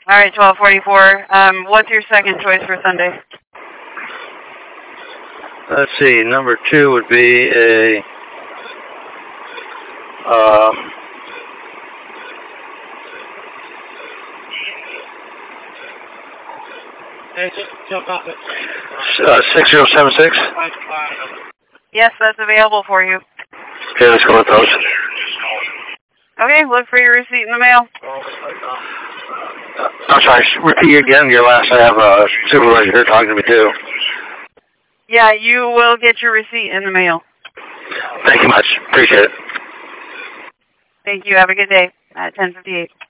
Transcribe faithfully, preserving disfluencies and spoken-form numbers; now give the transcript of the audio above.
All right, twelve forty-four. Um, what's your second choice for Sunday? Let's see. Number two would be a um, uh, six zero seven six. Yes, that's available for you. Okay, let's go with those. Okay, look for your receipt in the mail. I'm sorry, repeat again your last. I have a supervisor here talking to me too. Yeah, you will get your receipt in the mail. Thank you much. Appreciate it. Thank you. Have a good day at ten fifty-eight.